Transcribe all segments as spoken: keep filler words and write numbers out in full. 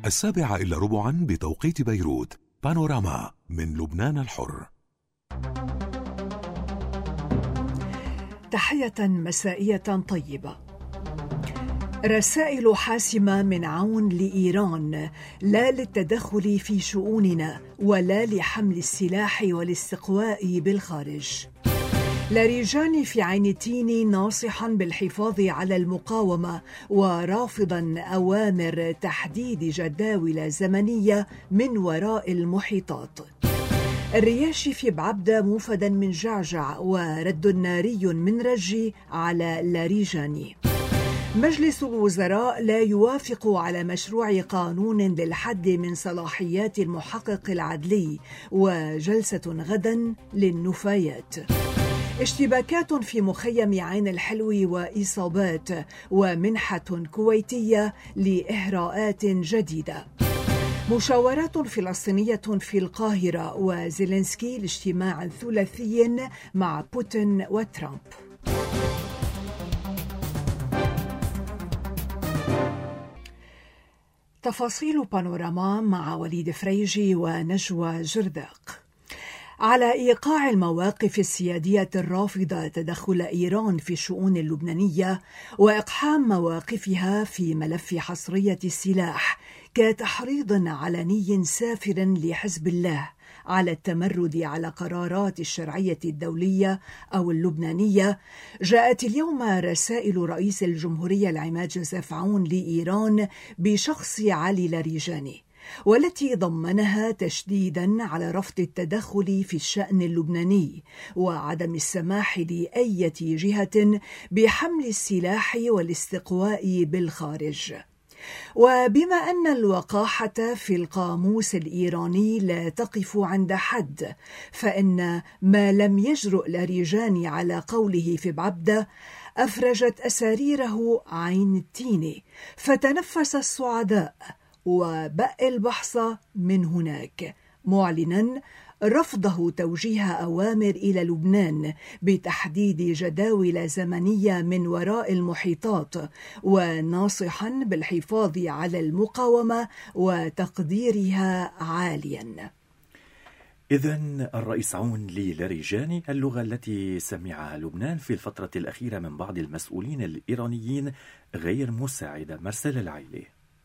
السابعة إلا ربعا بتوقيت بيروت. بانوراما من لبنان الحر. تحية مسائية طيبة. رسائل حاسمة من عون لإيران، لا للتدخل في شؤوننا ولا لحمل السلاح والاستقواء بالخارج. لاريجاني في عين التين ناصحا بالحفاظ على المقاومة ورافضا أوامر تحديد جداول زمنية من وراء المحيطات. الرياشي في بعبدة موفدا من جعجع ورد ناري من رجي على لاريجاني. مجلس الوزراء لا يوافق على مشروع قانون للحد من صلاحيات المحقق العدلي، وجلسة غدا للنفايات. اشتباكات في مخيم عين الحلو وإصابات، ومنحة كويتية لإهراءات جديدة. مشاورات فلسطينية في القاهرة، وزيلينسكي لاجتماع ثلاثي مع بوتين وترامب. تفاصيل بانوراما مع وليد فريجي ونجوى جرداق. على إيقاع المواقف السيادية الرافضة تدخل إيران في الشؤون اللبنانية وإقحام مواقفها في ملف حصرية السلاح كتحريض علني سافر لحزب الله على التمرد على قرارات الشرعية الدولية أو اللبنانية، جاءت اليوم رسائل رئيس الجمهورية العماد جوزيف عون لإيران بشخص علي لاريجاني، والتي ضمنها تشديدا على رفض التدخل في الشأن اللبناني وعدم السماح لأي جهة بحمل السلاح والاستقواء بالخارج. وبما أن الوقاحة في القاموس الإيراني لا تقف عند حد، فإن ما لم يجرؤ لاريجاني على قوله في بعبدة أفرجت أساريره عين التين، فتنفس الصعداء وبأ البحث من هناك، معلنا رفضه توجيه أوامر إلى لبنان بتحديد جداول زمنية من وراء المحيطات، وناصحا بالحفاظ على المقاومة وتقديرها عاليا. إذن الرئيس عون للاريجاني، اللغة التي سمعها لبنان في الفترة الأخيرة من بعض المسؤولين الإيرانيين غير مساعدة. مرسل العيلي.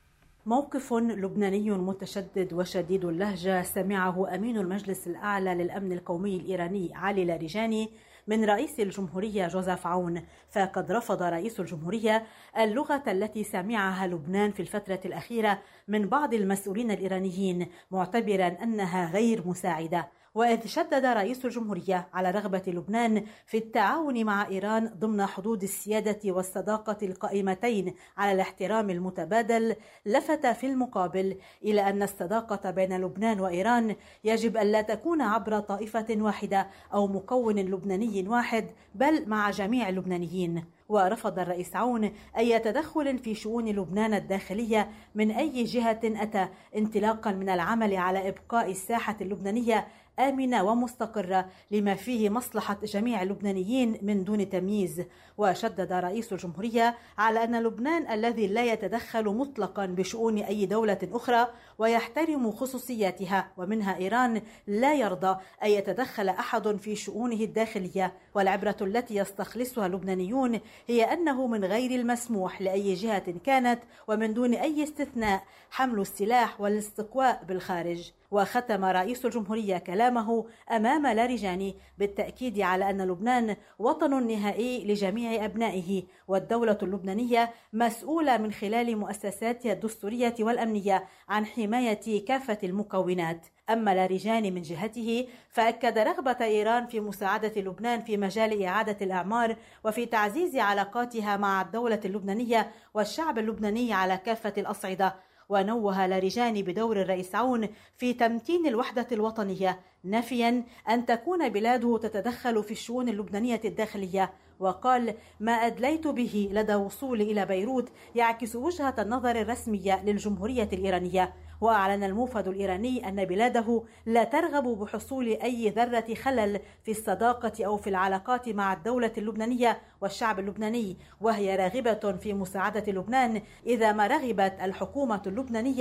موقف لبناني متشدد وشديد اللهجة سمعه أمين المجلس الأعلى للأمن القومي الإيراني علي لاريجاني من رئيس الجمهورية جوزيف عون، فقد رفض رئيس الجمهورية اللغة التي سمعها لبنان في الفترة الأخيرة من بعض المسؤولين الإيرانيين، معتبرا أنها غير مساعدة. وإذ شدد رئيس الجمهورية على رغبة لبنان في التعاون مع إيران ضمن حدود السيادة والصداقة القائمتين على الاحترام المتبادل، لفت في المقابل إلى أن الصداقة بين لبنان وإيران يجب أن لا تكون عبر طائفة واحدة أو مكون لبناني واحد، بل مع جميع اللبنانيين. ورفض الرئيس عون أي تدخل في شؤون لبنان الداخلية من أي جهة أتى، انطلاقا من العمل على إبقاء الساحة اللبنانية آمنة ومستقرة لما فيه مصلحة جميع اللبنانيين من دون تمييز. وشدد رئيس الجمهورية على أن لبنان الذي لا يتدخل مطلقا بشؤون أي دولة أخرى ويحترم خصوصياتها ومنها إيران لا يرضى أن يتدخل أحد في شؤونه الداخلية. والعبرة التي يستخلصها اللبنانيون هي أنه من غير المسموح لأي جهة كانت ومن دون أي استثناء حمل السلاح والاستقواء بالخارج. وختم رئيس الجمهورية كلامه أمام لاريجاني بالتأكيد على أن لبنان وطن نهائي لجميع أبنائه، والدولة اللبنانية مسؤولة من خلال مؤسساتها الدستورية والأمنية عن حماية كافة المكونات. أما لاريجاني من جهته فأكد رغبة إيران في مساعدة لبنان في مجال إعادة الأعمار وفي تعزيز علاقاتها مع الدولة اللبنانية والشعب اللبناني على كافة الأصعدة. ونوه لاريجاني بدور الرئيس عون في تمكين الوحدة الوطنية، نافيا أن تكون بلاده تتدخل في الشؤون اللبنانية الداخلية. وقال: ما أدليت به لدى وصولي إلى بيروت يعكس وجهة النظر الرسمية للجمهورية الإيرانية. وأعلن الموفد الإيراني أن بلاده لا ترغب بحصول أي ذرة خلل في الصداقة أو في العلاقات مع الدولة اللبنانية والشعب اللبناني، وهي راغبة في مساعدة لبنان إذا ما رغبت الحكومة اللبنانية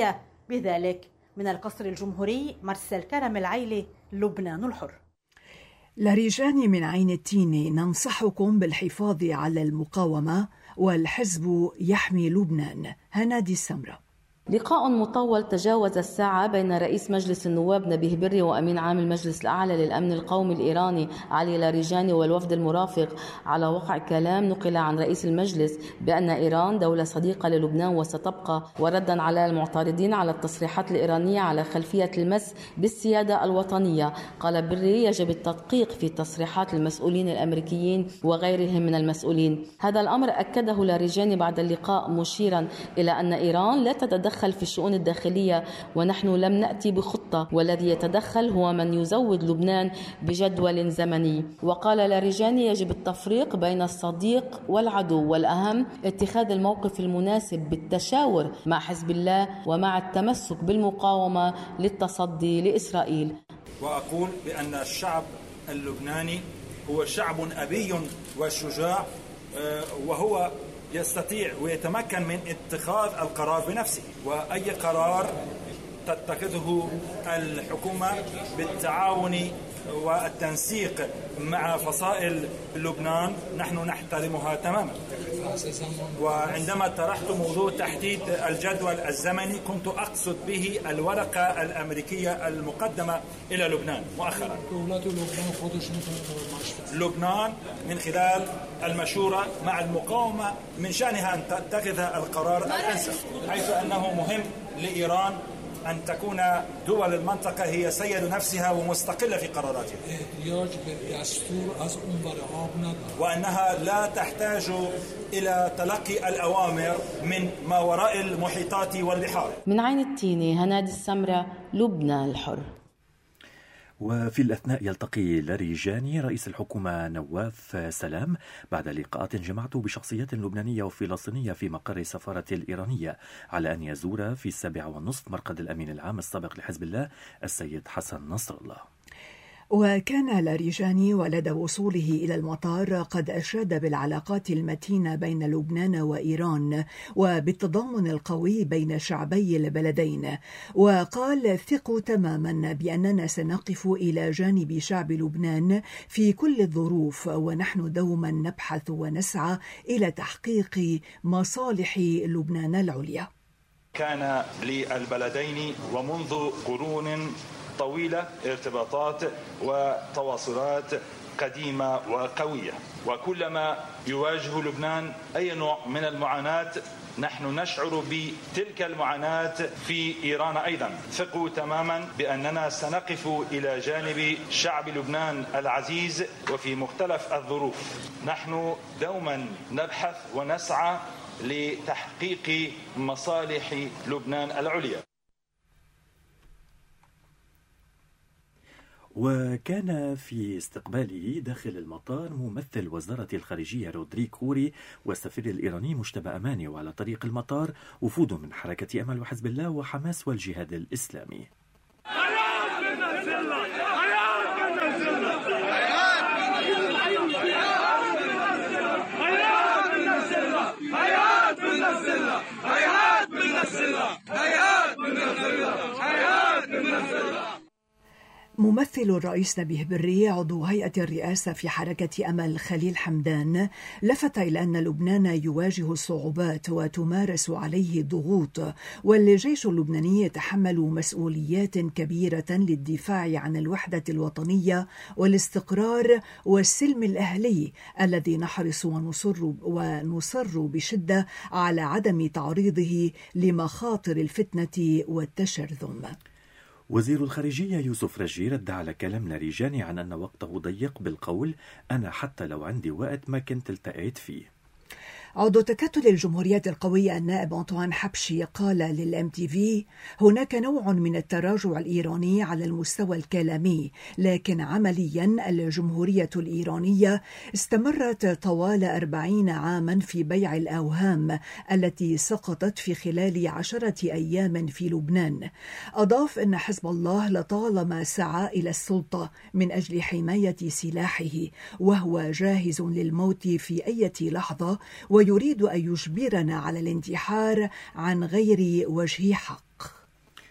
بذلك. من القصر الجمهوري مرسل كرم العيلي، لبنان الحر. لرجان من عين التين ننصحكم بالحفاظ على المقاومة، والحزب يحمي لبنان. هنادي السمرة. لقاء مطول تجاوز الساعة بين رئيس مجلس النواب نبيه بري وأمين عام المجلس الأعلى للأمن القومي الإيراني علي لاریجانی والوفد المرافق على وقع كلام نقل عن رئيس المجلس بأن إيران دولة صديقة للبنان وستبقى. وردا على المعترضين على التصريحات الإيرانية على خلفية المس بالسيادة الوطنية، قال بري يجب التدقيق في تصريحات المسؤولين الأمريكيين وغيرهم من المسؤولين. هذا الأمر أكده لاریجانی بعد اللقاء، مشيرا إلى أن إيران لا تتدخل في الشؤون الداخلية ونحن لم نأتي بخطة، والذي يتدخل هو من يزود لبنان بجدول زمني. وقال لاریجانی يجب التفريق بين الصديق والعدو، والأهم اتخاذ الموقف المناسب بالتشاور مع حزب الله ومع التمسك بالمقاومة للتصدي لإسرائيل. وأقول بأن الشعب اللبناني هو شعب أبي وشجاع، وهو يستطيع ويتمكن من اتخاذ القرار بنفسه، وأي قرار تتخذه الحكومة بالتعاون والتنسيق مع فصائل لبنان نحن نحترمها تماما. وعندما طرحت موضوع تحديد الجدول الزمني كنت أقصد به الورقة الأمريكية المقدمة إلى لبنان مؤخرا. لبنان من خلال المشورة مع المقاومة من شأنها أن تتخذ القرار الأنسب، حيث أنه مهم لإيران أن تكون دول المنطقة هي سيد نفسها ومستقلة في قراراتها، وأنها لا تحتاج إلى تلقي الأوامر من ما وراء المحيطات والبحار. من عين التين، هنادي السمرة، لبنان الحر. وفي الأثناء يلتقي لاریجانی رئيس الحكومة نواف سلام بعد لقاءات جمعته بشخصيات لبنانية وفلسطينية في مقر السفارة الإيرانية، على أن يزور في السابعة والنصف مرقد الأمين العام السابق لحزب الله السيد حسن نصر الله. وكان لاریجانی ولد وصوله إلى المطار قد أشاد بالعلاقات المتينة بين لبنان وإيران وبالتضامن القوي بين شعبي البلدين، وقال: ثقوا تماما بأننا سنقف إلى جانب شعب لبنان في كل الظروف، ونحن دوما نبحث ونسعى إلى تحقيق مصالح لبنان العليا. كان للبلدين ومنذ قرون طويلة ارتباطات وتواصلات قديمة وقوية، وكلما يواجه لبنان أي نوع من المعاناة نحن نشعر بتلك المعاناة في إيران أيضا. ثقوا تماما بأننا سنقف إلى جانب شعب لبنان العزيز وفي مختلف الظروف. نحن دوما نبحث ونسعى لتحقيق مصالح لبنان العليا. وكان في استقباله داخل المطار ممثل وزارة الخارجية رودريك كوري والسفير الإيراني مجتبى أماني، وعلى طريق المطار وفود من حركة أمل وحزب الله وحماس والجهاد الإسلامي. ممثل الرئيس نبيه بري عضو هيئة الرئاسة في حركة أمل خليل حمدان لفت إلى أن لبنان يواجه الصعوبات وتمارس عليه ضغوط، والجيش اللبناني يتحمل مسؤوليات كبيرة للدفاع عن الوحدة الوطنية والاستقرار والسلم الأهلي الذي نحرص ونصر, ونصر بشدة على عدم تعريضه لمخاطر الفتنة والتشرذم. وزير الخارجية يوسف رجي رد على كلام لاریجانی عن أن وقته ضيق بالقول: أنا حتى لو عندي وقت ما كنت التقيت فيه. عضو تكتل الجمهورية القوية النائب أنطوان حبشي قال للإم تي في: هناك نوع من التراجع الإيراني على المستوى الكلامي، لكن عمليا الجمهورية الإيرانية استمرت طوال أربعين عاما في بيع الأوهام التي سقطت في خلال عشرة أيام في لبنان. أضاف أن حزب الله لطالما سعى إلى السلطة من أجل حماية سلاحه، وهو جاهز للموت في أي لحظة، ويريد أن يجبرنا على الانتحار عن غير وجه حق.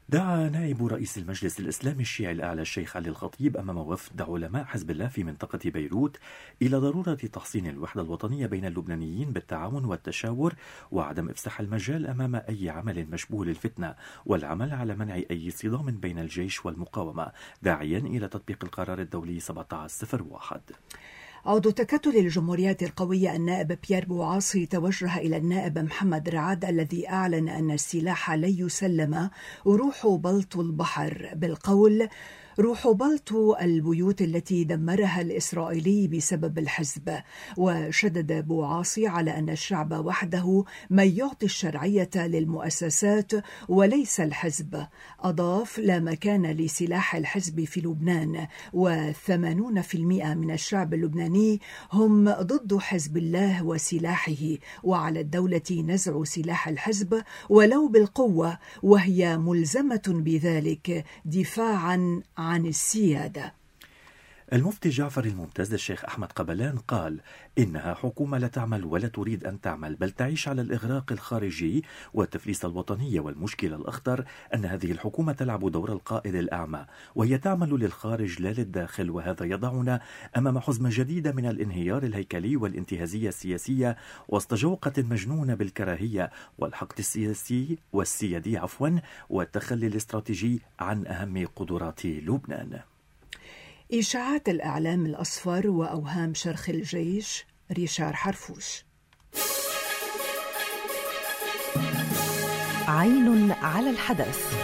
دعا نائب رئيس المجلس الإسلامي الشيعي الأعلى الشيخ علي الخطيب أمام وفد علماء حزب الله في منطقة بيروت إلى ضرورة تحسين الوحدة الوطنية بين اللبنانيين بالتعاون والتشاور وعدم إفساح المجال أمام أي عمل مشبوه للفتنة والعمل على منع أي صدام بين الجيش والمقاومة، داعيا إلى تطبيق القرار الدولي سبعة عشر صفر واحد. عضو تكتل الجمهوريات القوية النائب بيير بوعاصي توجه إلى النائب محمد رعد الذي أعلن أن السلاح لن يسلم روح بلط البحر بالقول: روح بلط البيوت التي دمرها الإسرائيلي بسبب الحزب. وشدد بوعاصي على أن الشعب وحده من يعطي الشرعية للمؤسسات وليس الحزب. أضاف: لا مكان لسلاح الحزب في لبنان، وثمانون بالمئة من الشعب اللبناني هم ضد حزب الله وسلاحه، وعلى الدولة نزع سلاح الحزب ولو بالقوة، وهي ملزمة بذلك دفاعا عن السيادة. المفتي جعفر الممتاز الشيخ أحمد قبلان قال إنها حكومة لا تعمل ولا تريد أن تعمل، بل تعيش على الإغراق الخارجي والتفليس الوطنية، والمشكلة الأخطر أن هذه الحكومة تلعب دور القائد الأعمى وهي تعمل للخارج لا للداخل، وهذا يضعنا أمام حزمة جديدة من الانهيار الهيكلي والانتهازية السياسية وسط جوقة مجنونة بالكراهية والحقد السياسي والسيادي عفوا والتخلي الاستراتيجي عن أهم قدرات لبنان. إشاعات الإعلام الأصفر وأوهام شرخ الجيش. ريشار حرفوش. عين على الحدث.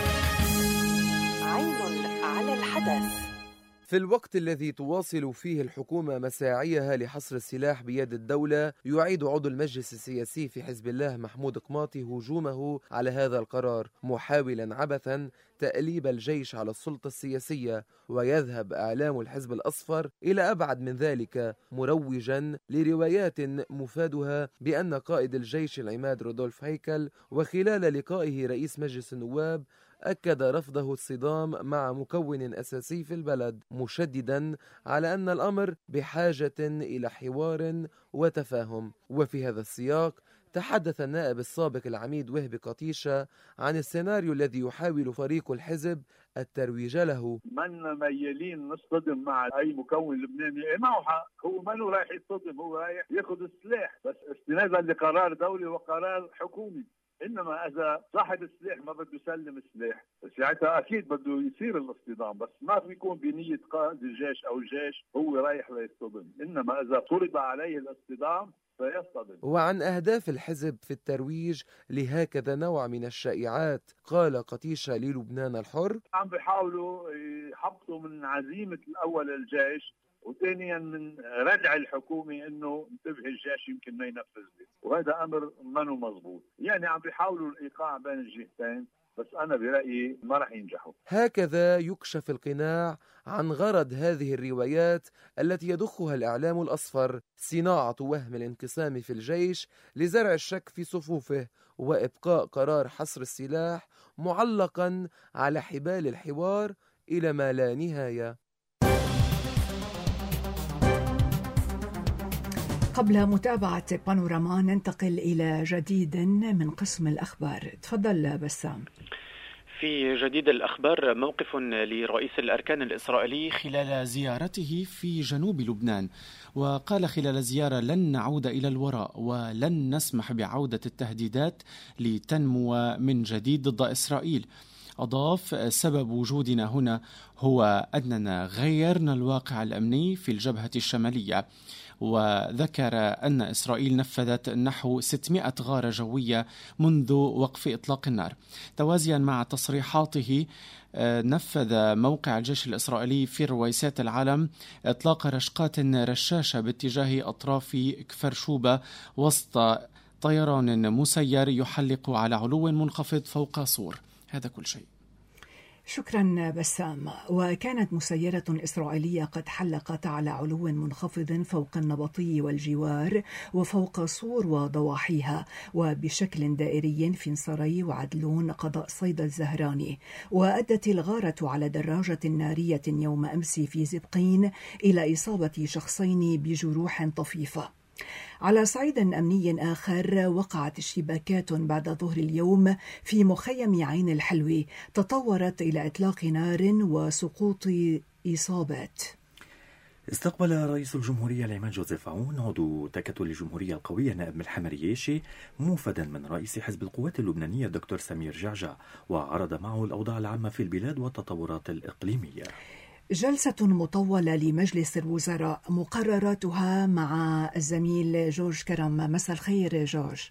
عين على الحدث. في الوقت الذي تواصل فيه الحكومة مساعيها لحصر السلاح بيد الدولة، يعيد عضو المجلس السياسي في حزب الله محمود قماطي هجومه على هذا القرار، محاولا عبثا تأليب الجيش على السلطة السياسية، ويذهب إعلام الحزب الأصفر إلى أبعد من ذلك، مروجا لروايات مفادها بأن قائد الجيش العماد رودولف هيكل وخلال لقائه رئيس مجلس النواب أكد رفضه الصدام مع مكون أساسي في البلد، مشددا على أن الأمر بحاجة إلى حوار وتفاهم. وفي هذا السياق تحدث النائب السابق العميد وهبي قطيشة عن السيناريو الذي يحاول فريق الحزب الترويج له. من ميالين نصطدم مع أي مكون لبناني، معه حق، هو منه رايح يصطدم، هو رايح ياخذ السلاح بس استنادا لقرار دولي وقرار حكومي. إنما إذا صاحب السلاح ما بده يسلم السلاح، ساعتها أكيد بده يصير الاصطدام، بس ما في يكون بنية قائد الجيش أو الجيش هو رايح ليصطدم، إنما إذا فرض عليه الاصطدام فيصطدم. وعن أهداف الحزب في الترويج لهكذا نوع من الشائعات قال قطيشة للبنان الحر: عم بيحاولوا يحبطوا من عزيمة الأول الجيش، وثانيا من ردع الحكومة انه انتبه الجيش يمكن ما ينفذ به، وهذا امر منه مضبوط. يعني عم بيحاولوا الايقاع بين الجهتين، بس انا برايي ما راح ينجحوا. هكذا يكشف القناع عن غرض هذه الروايات التي يضخها الاعلام الاصفر: صناعة وهم الانقسام في الجيش لزرع الشك في صفوفه، وابقاء قرار حصر السلاح معلقا على حبال الحوار الى ما لا نهاية. قبل متابعة بانوراما ننتقل إلى جديد من قسم الأخبار. تفضل بسام. في جديد الأخبار، موقف لرئيس الأركان الإسرائيلي خلال زيارته في جنوب لبنان، وقال خلال الزيارة: لن نعود إلى الوراء ولن نسمح بعودة التهديدات لتنمو من جديد ضد إسرائيل. أضاف: سبب وجودنا هنا هو أننا غيرنا الواقع الأمني في الجبهة الشمالية. وذكر أن إسرائيل نفذت نحو ستمائة غارة جوية منذ وقف إطلاق النار. توازيا مع تصريحاته، نفذ موقع الجيش الإسرائيلي في رويسات العالم إطلاق رشقات رشاشة باتجاه أطراف كفر شوبة وسط طيران مسير يحلق على علو منخفض فوق صور. هذا كل شيء. شكرا بسام. وكانت مسيرة إسرائيلية قد حلقت على علو منخفض فوق النبطي والجوار وفوق صور وضواحيها وبشكل دائري في نصري وعدلون قضاء صيدا الزهراني. وأدت الغارة على دراجة نارية يوم أمس في زبقين إلى إصابة شخصين بجروح طفيفة. على صعيد أمني آخر، وقعت اشتباكات بعد ظهر اليوم في مخيم عين الحلوة تطورت إلى إطلاق نار وسقوط إصابات. استقبل رئيس الجمهورية العماد جوزيف عون عضو تكتل الجمهورية القوية نائب ملحم رياشي موفدا من رئيس حزب القوات اللبنانية الدكتور سمير جعجع، وعرض معه الأوضاع العامة في البلاد والتطورات الإقليمية. جلسة مطولة لمجلس الوزراء مقرراتها مع الزميل جورج كرم. مساء الخير جورج.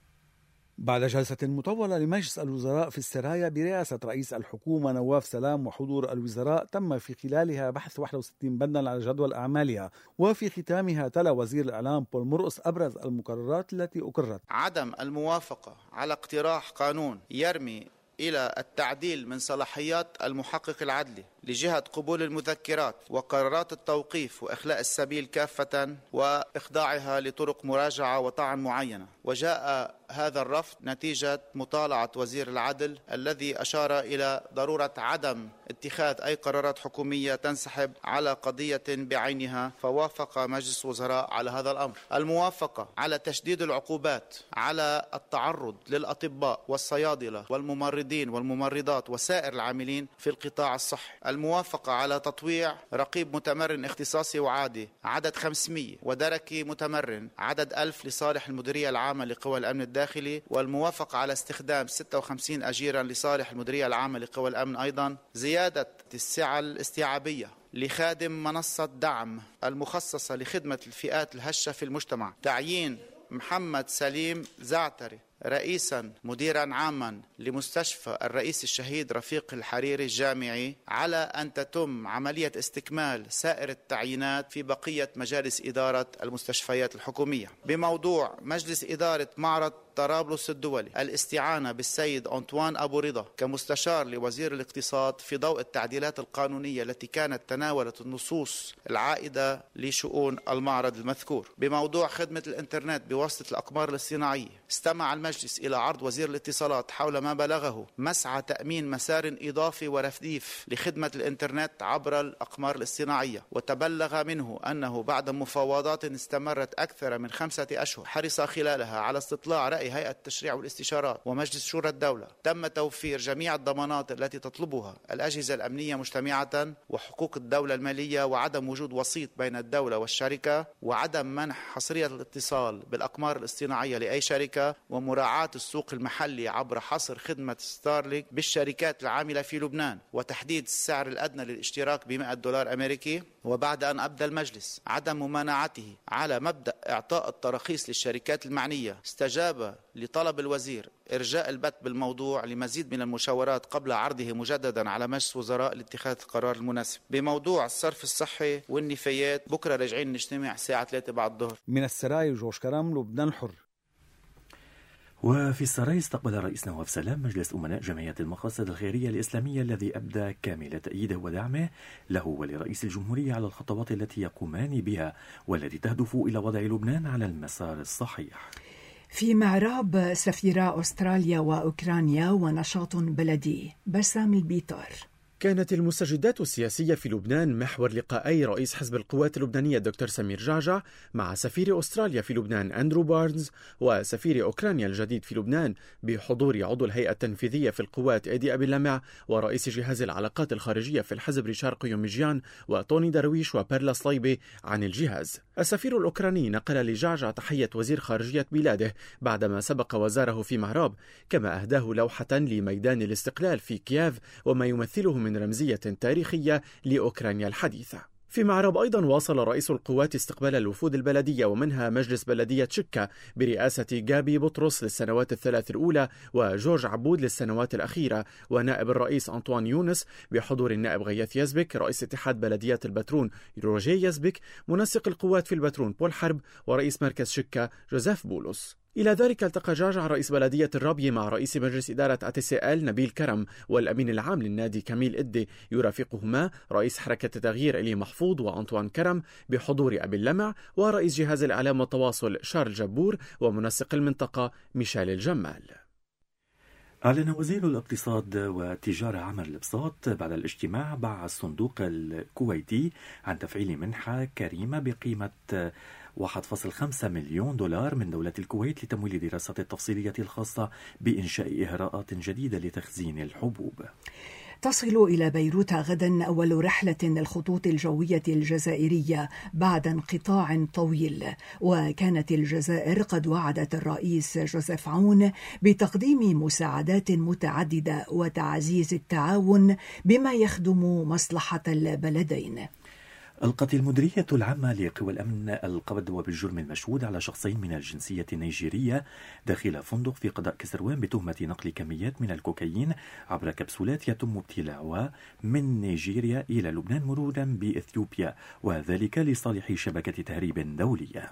بعد جلسة مطولة لمجلس الوزراء في السرايا برئاسة رئيس الحكومة نواف سلام وحضور الوزراء، تم في خلالها بحث واحد وستين بندا على جدول أعمالها، وفي ختامها تلا وزير الإعلام بول مرقص أبرز المقررات التي أقرت. عدم الموافقة على اقتراح قانون يرمي إلى التعديل من صلاحيات المحقق العدلي لجهة قبول المذكرات وقرارات التوقيف وإخلاء السبيل كافة وإخضاعها لطرق مراجعة وطعن معينة. وجاء هذا الرفض نتيجة مطالعة وزير العدل الذي أشار إلى ضرورة عدم اتخاذ أي قرارات حكومية تنسحب على قضية بعينها، فوافق مجلس الوزراء على هذا الأمر. الموافقة على تشديد العقوبات على التعرض للأطباء والصيادلة والممرضين والممرضات وسائر العاملين في القطاع الصحي. الموافقة على تطويع رقيب متمرن اختصاصي وعادي عدد خمسمئة ودركي متمرن عدد ألف لصالح المديرية العامة لقوى الأمن الداخلي، والموافقة على استخدام ستة وخمسين أجيرا لصالح المديرية العامة لقوى الأمن. أيضا زيادة السعة الاستيعابية لخادم منصة دعم المخصصة لخدمة الفئات الهشة في المجتمع، تعيين محمد سليم زعتري رئيسا مديرا عاما لمستشفى الرئيس الشهيد رفيق الحريري الجامعي، على أن تتم عملية استكمال سائر التعيينات في بقية مجالس إدارة المستشفيات الحكومية. بموضوع مجلس إدارة معرض طرابلس الدولي، الاستعانة بالسيد أنطوان أبو رضا كمستشار لوزير الاقتصاد في ضوء التعديلات القانونية التي كانت تناولت النصوص العائدة لشؤون المعرض المذكور. بموضوع خدمة الإنترنت بواسطة الأقمار الاصطناعية، استمع المجلس إلى عرض وزير الاتصالات حول ما بلغه مسعى تأمين مسار إضافي ورفديف لخدمة الإنترنت عبر الأقمار الاصطناعية، وتبلغ منه أنه بعد مفاوضات استمرت أكثر من خمسة أشهر حرص خلالها على استطلاع رأي هيئة التشريع والاستشارات ومجلس شورى الدولة، تم توفير جميع الضمانات التي تطلبها الأجهزة الأمنية مجتمعة وحقوق الدولة المالية، وعدم وجود وسيط بين الدولة والشركة، وعدم منح حصرية الاتصال بالأقمار الاصطناعية لأي شركة، ومراعاة السوق المحلي عبر حصر خدمة ستارلينك بالشركات العاملة في لبنان، وتحديد السعر الأدنى للاشتراك بمئة دولار أمريكي. وبعد أن أبدى المجلس عدم ممانعته على مبدأ إعطاء التراخيص للشركات المعنية، استجاب لطلب الوزير إرجاء البت بالموضوع لمزيد من المشاورات قبل عرضه مجددا على مجلس وزراء لاتخاذ القرار المناسب. بموضوع الصرف الصحي والنفايات، بكرة راجعين نجتمع الساعة ثلاثة بعد الظهر. من السراي جورج كرم، لبنان الحر. وفي السراي استقبل الرئيس نواف سلام مجلس أمناء جمعية المقاصد الخيرية الإسلامية الذي أبدى كامل تأييده ودعمه له ولرئيس الجمهورية على الخطوات التي يقومان بها والتي تهدف إلى وضع لبنان على المسار الصحيح. في معراب سفيرا أستراليا وأوكرانيا ونشاط بلدي. بسام البيطار. كانت المستجدات السياسية في لبنان محور لقائي رئيس حزب القوات اللبنانية الدكتور سمير جعجع مع سفير أستراليا في لبنان أندرو بارنز وسفير أوكرانيا الجديد في لبنان بحضور عضو الهيئة التنفيذية في القوات إيدي أبي لمع ورئيس جهاز العلاقات الخارجية في الحزب ريشار قيوميجيان وتوني درويش وبيرلا صليبي عن الجهاز. السفير الأوكراني نقل لجعجع تحية وزير خارجية بلاده بعدما سبق وزاره في معراب، كما أهداه لوحة لميدان الاستقلال في كييف وما يمثله من رمزية تاريخية لأوكرانيا الحديثة. في معرب أيضا واصل رئيس القوات استقبال الوفود البلدية ومنها مجلس بلدية شكا برئاسة جابي بطرس للسنوات الثلاث الأولى وجورج عبود للسنوات الأخيرة، ونائب الرئيس أنطوان يونس بحضور النائب غياث يزبك، رئيس اتحاد بلديات البترون روجيه يزبك، منسق القوات في البترون بول حرب، ورئيس مركز شكا جوزيف بولس. إلى ذلك التقى جعجع رئيس بلدية الرابية مع رئيس مجلس إدارة أتي سي إل نبيل كرم والأمين العام للنادي كميل إدي، يرافقهما رئيس حركة التغيير إلي محفوظ وأنطوان كرم بحضور أبي اللمع، ورئيس جهاز الإعلام والتواصل شارل جبور، ومنسق المنطقة ميشيل الجمال. أعلن وزير الاقتصاد والتجارة عامر البساط بعد الاجتماع مع الصندوق الكويتي عن تفعيل منحة كريمة بقيمة واحد فاصلة خمسة مليون دولار من دولة الكويت لتمويل دراسات التفصيلية الخاصة بإنشاء إهراءات جديدة لتخزين الحبوب. تصل إلى بيروت غدا أول رحلة للخطوط الجوية الجزائرية بعد انقطاع طويل، وكانت الجزائر قد وعدت الرئيس جوزيف عون بتقديم مساعدات متعددة وتعزيز التعاون بما يخدم مصلحة البلدين. ألقت المديرية العامة لقوى الأمن القبض وبالجرم المشهود على شخصين من الجنسية النيجيرية داخل فندق في قضاء كسروان بتهمة نقل كميات من الكوكايين عبر كبسولات يتم ابتلاعها من نيجيريا إلى لبنان مرورا بإثيوبيا، وذلك لصالح شبكة تهريب دولية.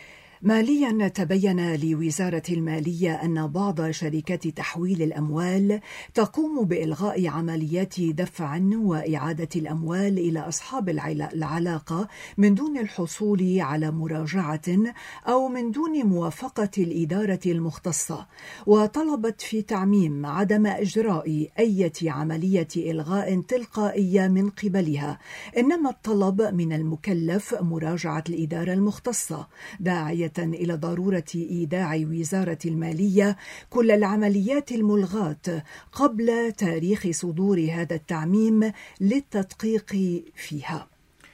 ماليا تبين لوزارة المالية أن بعض شركات تحويل الأموال تقوم بإلغاء عمليات دفع وإعادة الأموال إلى أصحاب العلاقة من دون الحصول على مراجعة أو من دون موافقة الإدارة المختصة، وطلبت في تعميم عدم إجراء أي عملية إلغاء تلقائية من قبلها، إنما الطلب من المكلف مراجعة الإدارة المختصة، داعية إلى ضرورة إيداع وزارة المالية كل العمليات الملغاة قبل تاريخ صدور هذا التعميم للتدقيق فيها.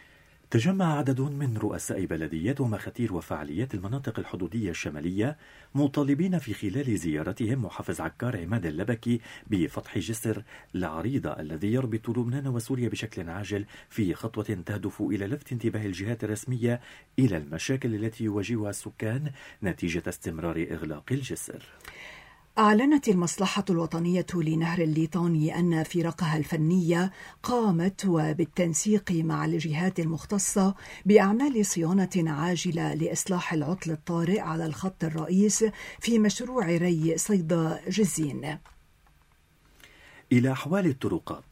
تجمع عدد من رؤساء بلديات ومخاتير وفعاليات المناطق الحدودية الشمالية مطالبين في خلال زيارتهم محافظ عكار عماد اللبكي بفتح جسر العريضة الذي يربط لبنان وسوريا بشكل عاجل، في خطوة تهدف إلى لفت انتباه الجهات الرسمية إلى المشاكل التي يواجهها السكان نتيجة استمرار إغلاق الجسر. أعلنت المصلحة الوطنية لنهر الليطاني أن فرقها الفنية قامت وبالتنسيق مع الجهات المختصة بأعمال صيانة عاجلة لإصلاح العطل الطارئ على الخط الرئيس في مشروع ري صيدا جزين. إلى أحوال الطرقات.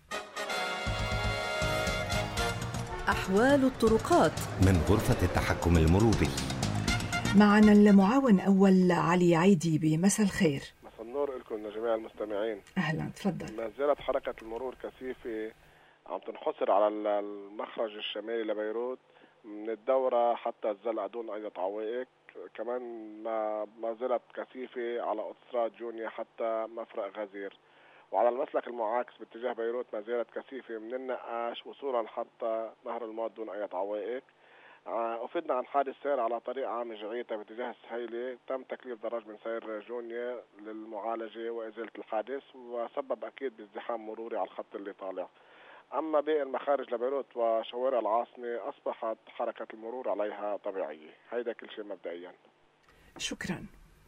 أحوال الطرقات من غرفة التحكم المروري. معنا المعاون أول علي عيدي. بمساء الخير. مساء النور لكم جميع المستمعين. أهلا، تفضل. ما زالت حركة المرور كثيفة عم تنحصر على المخرج الشمالي لبيروت من الدورة حتى الزلقة دون أي عوائق، كمان ما ما زالت كثيفة على أوتوستراد جونيا حتى مفرق غزير، وعلى المسلك المعاكس باتجاه بيروت ما زالت كثيفة من النقاش وصولا حتى نهر الماض دون أي عوائق. أفدنا عن حادث سير على طريق عام جعيتا باتجاه السهيلة، تم تكليف دراج من سير جونيا للمعالجة وإزالة الحادث، وسبب أكيد بازدحام مروري على الخط اللي طالع. أما باقي المخارج لبيروت وشوارع العاصمة أصبحت حركة المرور عليها طبيعية. هيدا كل شيء مبدئيا. شكرا.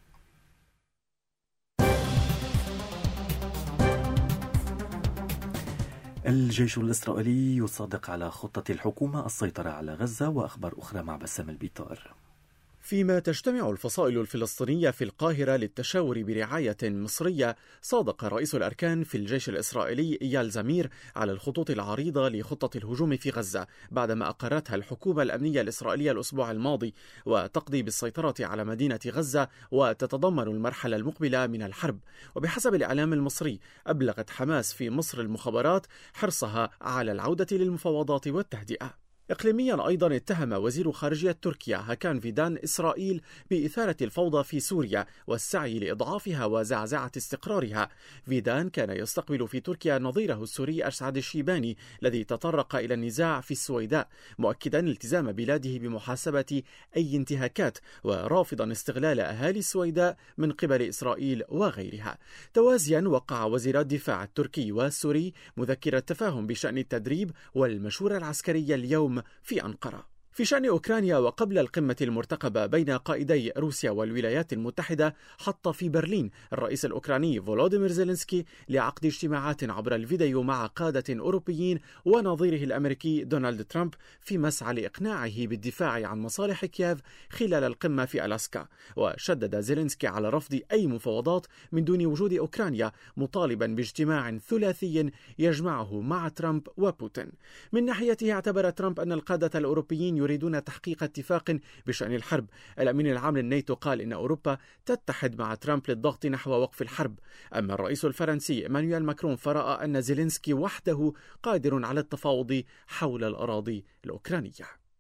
الجيش الإسرائيلي يصادق على خطة الحكومة السيطرة على غزة، وأخبار أخرى مع بسام البيطار. فيما تجتمع الفصائل الفلسطينية في القاهرة للتشاور برعاية مصرية، صادق رئيس الأركان في الجيش الإسرائيلي إيال زمير على الخطوط العريضة لخطة الهجوم في غزة بعدما أقرتها الحكومة الأمنية الإسرائيلية الأسبوع الماضي، وتقضي بالسيطرة على مدينة غزة وتتضمن المرحلة المقبلة من الحرب. وبحسب الإعلام المصري أبلغت حماس في مصر المخابرات حرصها على العودة للمفاوضات والتهدئة. إقليميا أيضا اتهم وزير خارجية تركيا هاكان فيدان إسرائيل بإثارة الفوضى في سوريا والسعي لإضعافها وزعزعة استقرارها. فيدان كان يستقبل في تركيا نظيره السوري أسعد الشيباني الذي تطرق إلى النزاع في السويداء، مؤكدا التزام بلاده بمحاسبة أي انتهاكات ورافضا استغلال أهالي السويداء من قبل إسرائيل وغيرها. توازيا وقع وزير الدفاع التركي والسوري مذكرة تفاهم بشأن التدريب والمشورة العسكرية اليوم في أنقرة. في شأن أوكرانيا، وقبل القمة المرتقبة بين قائدي روسيا والولايات المتحدة، حط في برلين الرئيس الأوكراني فولوديمير زيلينسكي لعقد اجتماعات عبر الفيديو مع قادة أوروبيين ونظيره الأمريكي دونالد ترامب في مسعى لإقناعه بالدفاع عن مصالح كييف خلال القمة في ألاسكا. وشدد زيلينسكي على رفض أي مفاوضات من دون وجود أوكرانيا، مطالبا باجتماع ثلاثي يجمعه مع ترامب وبوتين. من ناحيته اعتبر ترامب أن القادة الأوروبيين يريدون تحقيق اتفاق بشأن الحرب. الأمين العام للناتو قال إن أوروبا تتحد مع ترامب للضغط نحو وقف الحرب. أما الرئيس الفرنسي إيمانويل ماكرون فرأى أن زيلينسكي وحده قادر على التفاوض حول الأراضي الأوكرانية.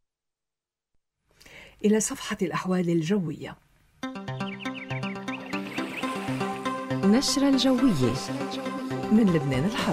إلى صفحة الأحوال الجوية. نشرة الجوية من لبنان الحر.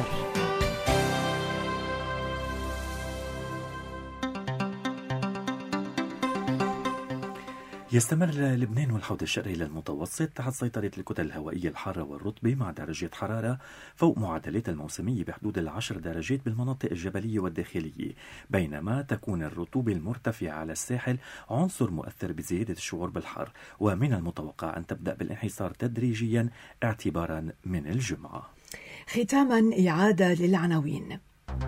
يستمر لبنان والحوض الشرقي للمتوسط تحت سيطرة الكتل الهوائية الحارة والرطبة مع درجة حرارة فوق معدلات الموسمية بحدود العشر درجات بالمناطق الجبلية والداخلية، بينما تكون الرطوبة المرتفعة على الساحل عنصر مؤثر بزيادة الشعور بالحر، ومن المتوقع أن تبدأ بالانحسار تدريجيا اعتبارا من الجمعة. ختاما إعادة للعناوين.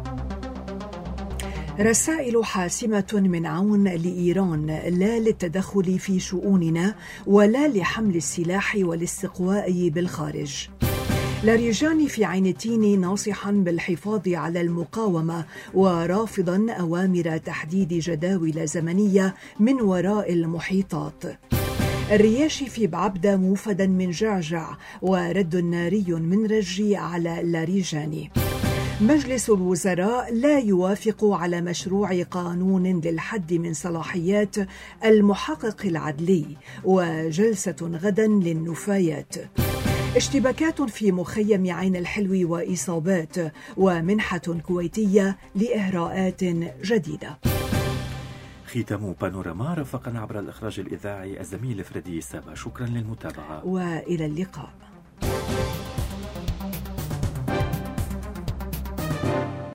رسائل حاسمة من عون لإيران لا للتدخل في شؤوننا ولا لحمل السلاح والاستقواء بالخارج. لاريجاني في عين التين ناصحا بالحفاظ على المقاومة ورافضا أوامر تحديد جداول زمنية من وراء المحيطات. الرياشي في بعبدة موفدا من جعجع ورد ناري من رجي على لاريجاني. مجلس الوزراء لا يوافق على مشروع قانون للحد من صلاحيات المحقق العدلي وجلسة غدا للنفايات. اشتباكات في مخيم عين الحلو وإصابات ومنحة كويتية لإهراءات جديدة. ختام بانوراما رفقنا عبر الإخراج الإذاعي الزميل فريدي سابا. شكرا للمتابعة وإلى اللقاء.